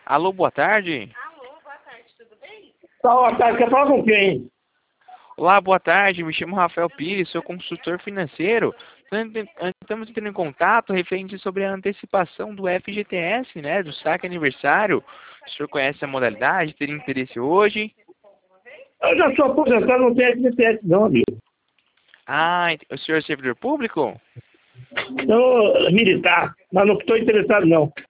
Alô, boa tarde. Alô, boa tarde, tudo bem? Boa tarde, quer falar com quem? Olá, boa tarde. Me chamo Rafael Pires, sou consultor financeiro. Estamos entrando em contato referente sobre a antecipação do FGTS, né, do saque aniversário. O senhor conhece a modalidade? Teria interesse hoje? Eu já sou aposentado, não tenho FGTS não, amigo. Ah, o senhor é servidor público? Sou militar, mas não estou interessado não.